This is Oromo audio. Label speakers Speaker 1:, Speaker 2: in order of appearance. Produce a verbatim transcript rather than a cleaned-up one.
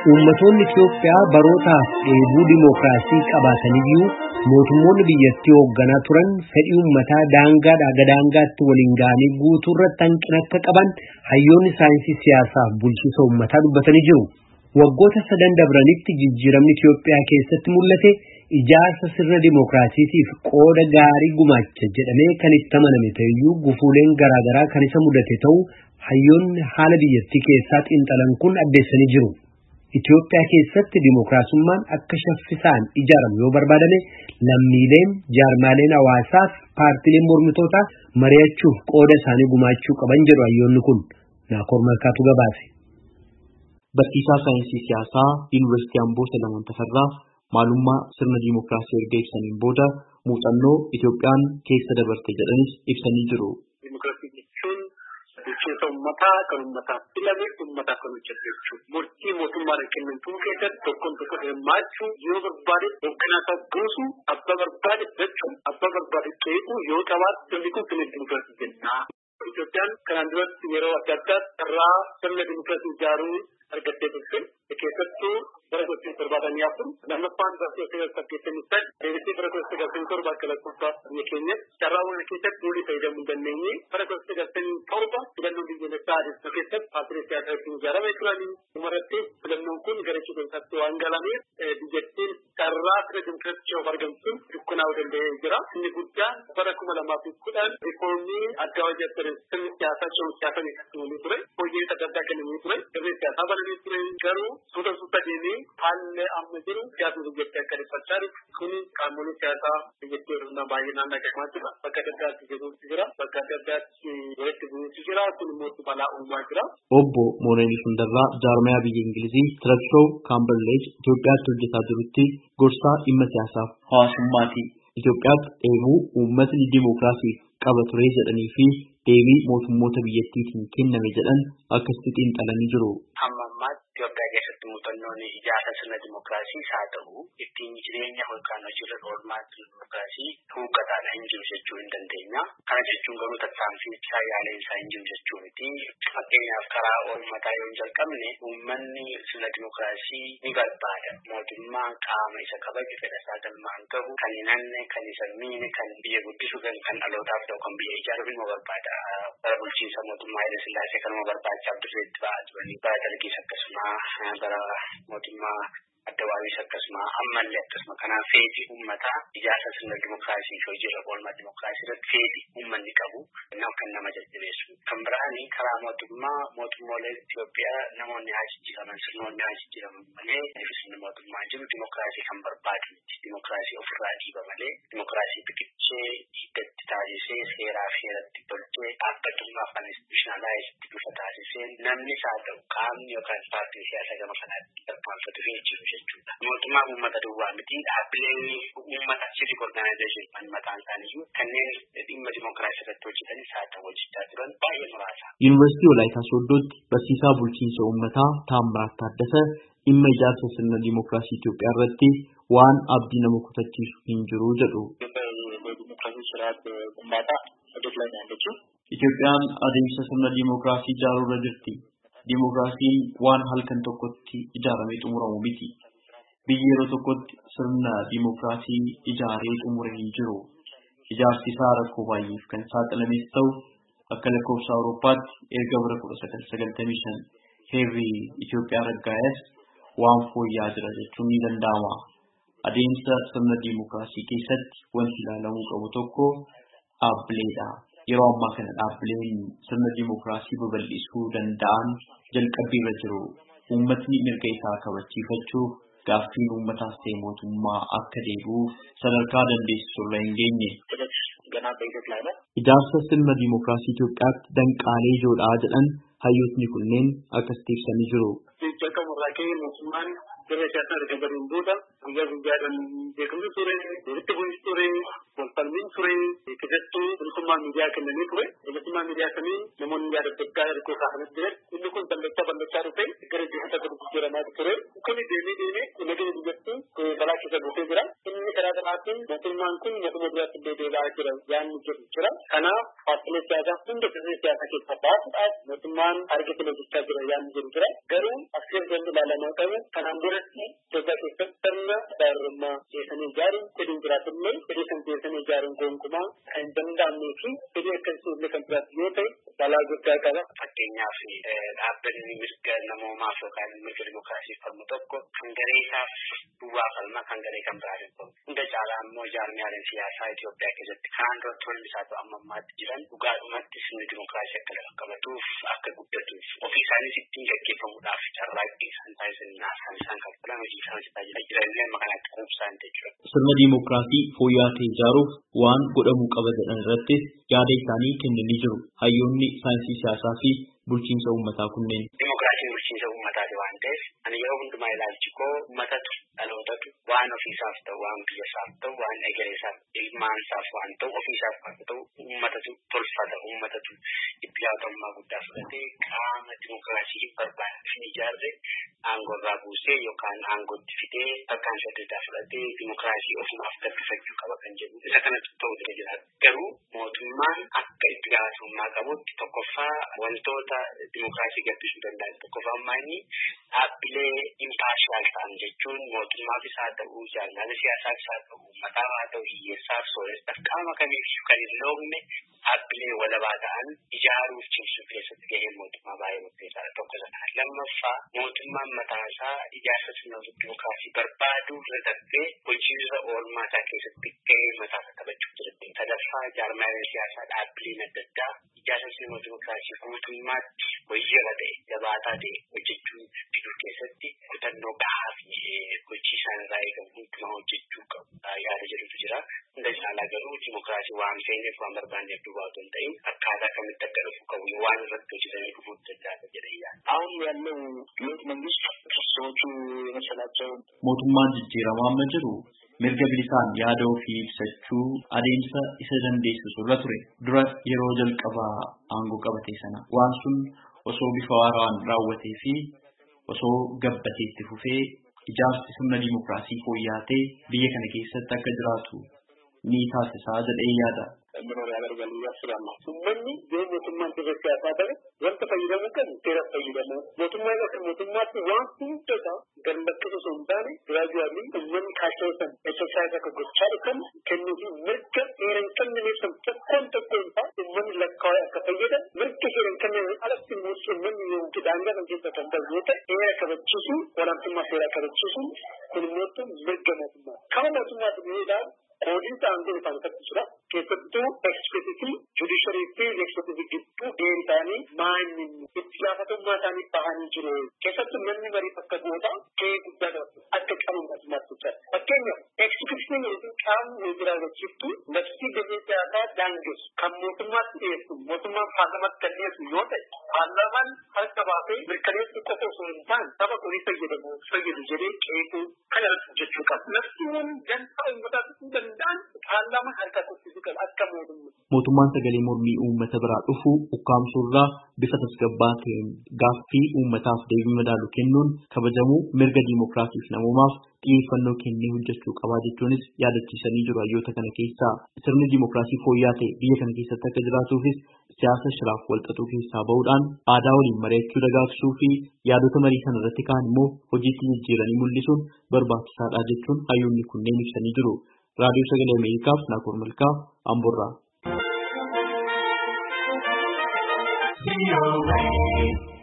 Speaker 1: Uummattoonni Itoophiyaa barootaaf dheebuu dimookiraasii qabaataniyyuu mootummoonni biyyattii hoogganaa turan fedhii uummataa daangaadhaa gad daangaatti waliin ga'anii guutuu irratti hanqina akka qaban hayyoonni saayinsii siyaasaaf bulchiinsa uummataa dubbatanii jiru. Waggoota sadan dabranitti jijjiiramni Itoophiyaa keessatti mul'ate ijaarsa sirna dimookiraasiitiif qooda gaarii gumaacha jedhamee kan itti amaname ta'eyyuu gufuuleen garaagaraa kan isa mudate ta'uu hayyoonni haala biyyattii keessaa xiinxalan kun addeessanii jiru. Itoophiyaa keessatti dimookiraasummaan akka shaffisaan ijaaramu yoo barbaadame lammiileen jaarmaaleen hawaasaaf paartileen mormitootaa mari'achuuf qooda isaanii gumaachuu qaban jedhu hayyoonni kun. Naakoor Malkaatu gabaase.
Speaker 2: Barsiisaa saayinsii siyaasaa Yuunivarsiitii Amboo Salamoon Tafarraa maalummaa sirna dimookiraasii erga ibsaniin booda muuxannoo Itoophiyaan keessa dabarte jedhanis ibsanii jiru.
Speaker 3: Bulchiinsa uummataa kan uummataaf filame uummataaf kan hojjetu murtii mootummaa kennituu keessatti tokkoon tokko hirmaachuu yoo barbaade hoogganaa buusu abbaa barbaade jechuun abbaa barbaade qeequu yoo qabaatu sirni kun sirna dimookiraasii jenna. Itoophiyaan kanaan duratti yeroo adda addaa irraa sirna dimookiraasii ijaaruu argattee turte keessattuu bara gosa torbaatanii afur lammaffaan barsiisuu keessatti fakkeessanii ta'e deebisee bara gosa galtanii torba akka lakkoofsa biyya keenya carraawwan keessatti nuti fayyadamuu hin dandeenye bara gosa galtanii torba filannoo biyyoolessaa adeemsa keessatti paartilee siyaasaa ittiin ijaaramee turanii dhumarratti filannoon kun gara cibinsaatti waan galameef biyyattiin carraa sirna dimookiraasii of argamsiisuun dukkanaa'uu danda'ee jira. Inni guddaan bara kuma lamaa fi kudhan riifoormii addaa hojjetan sirni siyaasaa cimu siyaasaa beeksifamanii ture hojiin adda addaa kennamanii ture sirni siyaasaa banamee ture garuu suuta suuta deemee haalli amma jiru siyaasni biyyattii akka dhiphachaa jiru kun qaamolee siyaasaa biyyattii hir'ina baay'inaan dhagahamaa jira bakka adda addaatti jedhuutti jira bakka adda addaatti walitti bu'uutti jira kun immoo balaa uumaa jira.
Speaker 2: Obbo Mooneel Sundarraa jaarmayaa biyya Ingilizii Tirabshoo Kaamberleej Itoophiyaatti hojjetaa jirutti gorsaa dhimma siyaasaaf hawaasummaati. Itoophiyaatti dheebuu uummatni dimookiraasiif qaba ture jedhanii fi deebii mootummoota biyyattiitiin kenname jedhan akkasitti xiinxalanii jiru.
Speaker 3: Itoophiyaa keessatti muuxannoon ijaarsa sirna dimookiraasii haa ta'u ittiin jireenya yookaan hojiirra oolmaa dimookiraasii huuqqataadha hin jiru jechuu hin dandeenya. Kana jechuun garuu tattaanfii isaa yaaleen isaa hin jiru jechuu miti. Fakkeenyaaf karaa uummataa yoo hin jalqabne uummanni sirna dimookiraasii ni barbaada. Mootummaa qaama isa kabaju fedha isaa galmaan gahu kan hin hanne kan isa miine kan biyya guddisu kan dhalootaaf ta'u kan biyya ijaaruuf immoo barbaada. Bara bulchiinsa mootummaa Haile Sillaasee kanuma barbaachaaf dirreetti ba'aa turanii bara dargiis akkasuma bara mootummaa addawaawis akkasuma ammallee akkasuma kanaaf feetii uummataa ijaarsa sirna dimookiraasii fi hojiirra oolmaa dimookiraasii irratti feetii uummanni qabu kan nama jajjabeessu. Kan biraanii karaa mootummaa mootummoolee Itoophiyaa namoonni haa jijjiiraman sirnoonni haa jijjiiraman malee sirni mootummaa jiru dimookiraasii kan barbaadu miti. Dimookiraasii ofirraa dhiiba malee dimookiraasii biqilchee hiddatti taasisee seeraa fi heeratti tolchee dhaabbatummaa fi instituushinaalaayisitti bifa taasisee namni isaa ta'u qaamni yookaan paartiin siyaasaa gama kanaatti tarkaanfatu fi jiru jechuudha. Mootummaa uummata duwwaa miti dhaabbilee uummata civic organization kan mataan isaanii kanneen dhimma dimookiraasii irratti hojjetanis haa ta'u hojjechaa turan baay'ee muraasa.
Speaker 2: Yuunivarsiitii Walaayitaa Sooddootti barsiisaa bulchiinsa uummataa Taammiraat Taaddasa dhimma ijaarsa sirna dimookiraasii Itoophiyaa irratti waan abdii nama kutachiisu hin jiru jedhu. Itoophiyaan adeemsa sirna dimookiraasii ijaaruu irra jirti. Dimookiraasiin waan halkan tokkotti ijaaramee xumuramu miti. Biyya yeroo tokkotti sirna dimookiraasii ijaaree xumure hin jiru. Ijaarsi isaa rakkoo baay'eef kan saaxilames ta'u akka lakkoofsa Awurooppaatti erga bara kudha sagal sagaltamii shan heerri Itoophiyaa raggaa'es waan fooyya'aa jira jechuun ni danda'ama. Adeemsa sirna dimookiraasii keessatti wanti ilaalamuu qabu tokko dhaabbileedha. Yeroo ammaa kana dhaabbileen sirna dimookiraasii babal'isuu danda'an jalqabbii irra jiru. Uummatni mirga isaa kabachiifachuuf gaaffiin uummataas ta'e mootummaa akka deebi'uuf sadarkaa dandeessisu irra hin geenye. Ijaarsa sirna dimookiraasii Itoophiyaatti danqaalee ijoodhaa jedhan hayyootni kunneen akkasitti ibsanii jiru.
Speaker 3: Dirree siyaasaa erga bariin booda guyyaa guyyaadhaan beekamti ture, walitti bu'insi ture, walfalmiin ture, keessattuu bilisummaa miidiyaa kennanii ture. Bilisummaa miidiyaa kanii namoonni yaada adda addaa ergoo kaa'anii jiran. Inni kun bal'achaa bal'achaa dhufe gara jeequmsa gadi jijjiiramaa ture. Kuni deemee deemee nageenya biyyattii balaa keessa buufee jira. Inni karaa kanaatiin mootummaan kun mootummaa biraatti illee deebi'aa jira yaanni jedhu jira. Kanaaf paartilee siyaasaa hunda dirree siyaasaa keessaa baasuudhaaf mootummaan argite hojjechaa jira yaanni jedhu jira. Garuu as keessa lama qabu kanaan duratti Itoophiyaa keessatti sirna gaarummaa keessanii ijaaruun fedhiin jiraatullee fedhii kan keessanii ijaaruun gonkumaa kan hin danda'amnee fi fedhii akkasii illee kan jiraatu yoo ta'e balaa guddaa qaba. Fakkeenyaaf dhaabbanni mirga namoomaaf yookaan mirga dimookiraasiif falmu tokko kan garee isaaf duwwaa falma kan garee kan biraa falmu. Hunda caalaa immoo jaarmiyaaleen siyaasaa Itoophiyaa keessatti kaan dura tolli isaa ta'u amma ammaatti jiran dhugaadhumatti sirni dimookiraasii akka lafa qabatuuf akka guddatuuf ofii isaanis ittiin gaggeeffamuudhaaf carraaqqii isaan taasisan naasaan isaan kan filan hojii isaan tajaajila jiranillee amma kanatti quubsaan jechuudha.
Speaker 2: Sirna dimookiraasii fooyya'aa ta'e ijaaruuf waan godhamuu qaba jedhan irratti yaada isaanii kennanii jiru. Hayyoonni saayinsii siyaasaa fi bulchiinsa uummataa kunneen.
Speaker 3: Dimookiraasiin bulchiinsa uummataati waan ta'eef ani yeroo hundumaa ilaalchi koo uummatatu dhalootatu waan ofiisaaf ta'u waan biyyasaaf ta'u waan egereesaaf ilmaansaaf waan ta'u ofiisaaf waan ta'u uummatatu tolfata uummatatu itti gaafatamummaa guddaa fudhatee qaama dimookiraasii barbaadee ijaarre aangorraa buusee yookaan aangootti fidee bakkaan saddeetaa fudhatee dimookiraasii ofumaaf gabbifachuu qaba kan jedhu isa kanatti ta'uu dura jira. Garuu mootummaan akka itti gaafatamummaa qabutti tokkoffaa wantoota dimookiraasii gabbisuu danda'an tokkoffaa ammaa inni dhaabbilee impaashaal ta'an jechuun mootummaafis haa ta'u jaarmiyaalee siyaasaafis haa ta'u uummataa haa ta'u hiyyeessaaf sooressaaf qaama kamiifiyyuu kan hin loomne dhaabbilee walabaa ta'an ijaaruuf cimsuu keessatti gahee mootummaa baay'ee murteessaadha tokko sana. Lammaffaa mootummaan mataa isaa ijaarsa sirna dimookiraasii barbaaduu irra darbee hojiirra oolmaa isaa keessatti gahee mataa isaa taphachuu jira. Sadaffaa jaarmiyaaleen siyaasaa dhaabbileen adda addaa ijaarsa sirna dimookiraasii guutummaatti hojiirra ta'e jabaataa ta'e hojjechuu fiduu keessatti kutannoo gahaa fi hojii isaan irraa eegamu hundumaa hojjechuu qabu yaada jedhutu jira. Hunda caalaa garuu dimookiraasii waan feeneef waan barbaanneef duwwaa otoo hin ta'in akkaataa kamitti akka dhufu qabu waan irratti hojjetamee dhufuuf dadhaaba jedhee yaada.
Speaker 4: አሁን ያለው ለውጥ መንግስት ሰዎቹ የመሰላቸው
Speaker 2: mootummaan jijjiiramaa amma jiru mirga bilisaan yaada ofii ibsachuu adeemsa isa dandeessisu irra ture. Dura yeroo jalqabaa aangoo qabatee sana waan sun osoo bifa waaraan raawwatee fi osoo gabbatee itti fufee ijaarsi sirna dimookiraasii fooyya'aa biyya kana keessatti akka jiraatu ni taasisaa jedhee yaada.
Speaker 4: ምኖር ያደርጋል ያስባል ሱመኒ የሞቱማን ተፈካታ ታዲያ ወንተ ፈይደሙ ከን ተራ ፈይደሙ ሞቱማን ሞቱማት ዋንቱ ተታ ገለከቱ ሶንዳኔ ግራጁዋሊ ምን ካሸውተን ኤክሰርሳይዝ ከጎቻል ከን ከነዚ ምርከ ኤረን ከን ነሰም ተኮን ተኮንታ ምን ለካው ከፈይደ ምርከ ኤረን ከን አለፍ ሙስ ምን ይውት ዳንጋ ነው ተተንበልተ ኤረ ከበችሱ ወላንቱማ ሴራ ከበችሱ ኩልሞቱ ምርገመቱማ ከመቱማት ሜዳ ኮዲን ታንጎ ታንተስራ keessattuu eksekuutiivii judishiyaarii fi eksekuutiivii gidduu deemtaanii maanni itti gaafatamummaa isaanii bahanii jiru. Keessattuu namni marii bakka goota kee guddaa qabatu akka qabuun asumaatti jira. Fakkeenyaaf eksekuutiivii yookiin qaamni jiraachiftu labsii gahee siyaasaa daangessu kan mootummaatti dhiyeessu mootummaan paarlamaatti kan dhiyeessu yoo ta'e paarlamaan harka baasee mirkaneessu qofa osoo hin taane saba kunis fayyadamu fayyadu jedhee qeequu kana jechuu qaba. Labsiiwwan dantaa uummataa ta'uu danda'an paarlamaan harka tokko
Speaker 2: mootummaan sagalee mormii uummata biraa dhufu ukkaamsuurraa bifa tasgabbaa ta'een gaaffii uummataaf deebii madaalu kennuun kabajamuu mirga dimookiraasiif namoomaaf xiyyeeffannoo kennee hojjechuu qabaa jechuunis yaadachiisanii jiru. Hayyoota kana keessaa sirni dimookiraasii fooyya'aa ta'e biyya kana keessatti akka jiraatuufis siyaasa shiraaf walxaxuu keessaa bahuudhaan aadaa waliin mari'achuu dagaagsuu fi yaadota marii sana irratti ka'an immoo hojiitti jijjiiranii mul'isuun barbaachisaadha jechuun hayyoonni kunneen ibsanii jiru. Radio Sagalee Ameerikaaf Naakoor Malkaa Amboorraa.